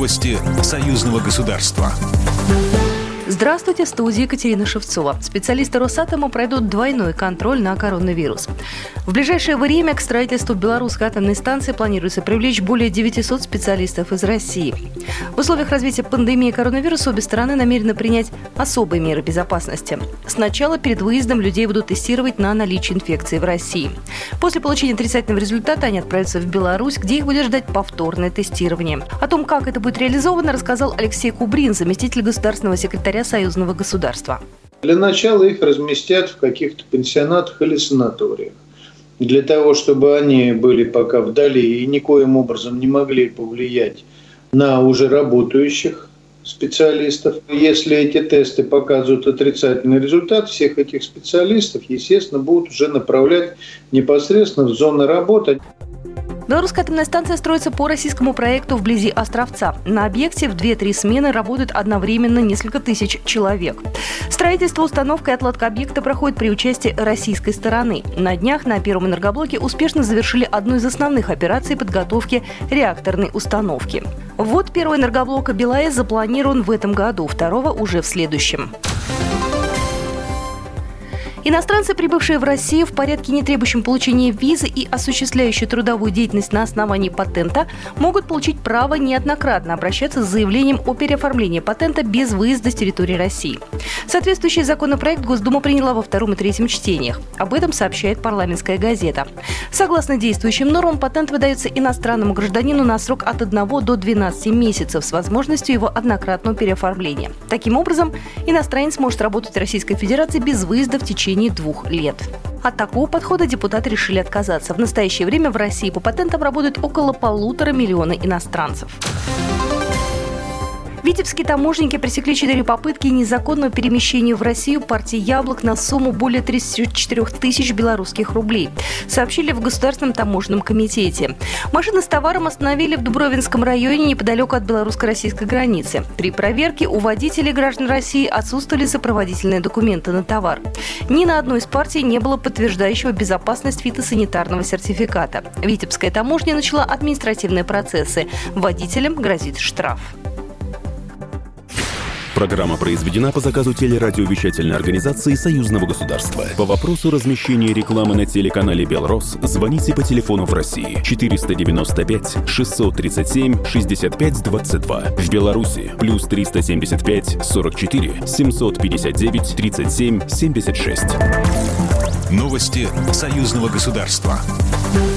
Новости союзного государства. Здравствуйте, в студии Екатерина Шевцова. Специалисты Росатома пройдут двойной контроль на коронавирус. В ближайшее время к строительству Белорусской атомной станции планируется привлечь более 900 специалистов из России. В условиях развития пандемии коронавируса обе стороны намерены принять особые меры безопасности. Сначала перед выездом людей будут тестировать на наличие инфекции в России. После получения отрицательного результата они отправятся в Беларусь, где их будет ждать повторное тестирование. О том, как это будет реализовано, рассказал Алексей Кубрин, заместитель государственного секретаря союзного государства. Для начала их разместят в каких-то пансионатах или санаториях. Для того, чтобы они были пока вдали и никоим образом не могли повлиять на уже работающих специалистов. Если эти тесты показывают отрицательный результат, всех этих специалистов, естественно, будут уже направлять непосредственно в зоны работы. Белорусская атомная станция строится по российскому проекту вблизи Островца. На объекте в 2-3 смены работают одновременно несколько тысяч человек. Строительство, установка и отладка объекта проходит при участии российской стороны. На днях на первом энергоблоке успешно завершили одну из основных операций подготовки реакторной установки. Ввод первого энергоблока БелАЭС запланирован в этом году, второго уже в следующем. Иностранцы, прибывшие в Россию в порядке, не требующем получения визы и осуществляющие трудовую деятельность на основании патента, могут получить право неоднократно обращаться с заявлением о переоформлении патента без выезда с территории России. Соответствующий законопроект Госдума приняла во втором и третьем чтениях. Об этом сообщает «Парламентская газета». Согласно действующим нормам, патент выдается иностранному гражданину на срок от 1 до 12 месяцев с возможностью его однократного переоформления. Таким образом, иностранец может работать в Российской Федерации без выезда в течение 2 лет. От такого подхода депутаты решили отказаться. В настоящее время в России по патентам работают около 1,5 миллиона иностранцев. Витебские таможенники пресекли 4 попытки незаконного перемещения в Россию партии яблок на сумму более 34 тысяч белорусских рублей, сообщили в Государственном таможенном комитете. Машины с товаром остановили в Дубровинском районе неподалеку от белорусско-российской границы. При проверке у водителей граждан России отсутствовали сопроводительные документы на товар. Ни на одной из партий не было подтверждающего безопасность фитосанитарного сертификата. Витебская таможня начала административные процессы. Водителям грозит штраф. Программа произведена по заказу телерадиовещательной организации Союзного государства. По вопросу размещения рекламы на телеканале «Белрос» звоните по телефону в России 495 637 65 22. В Беларуси плюс 375 44 759 37 76. Новости союзного государства.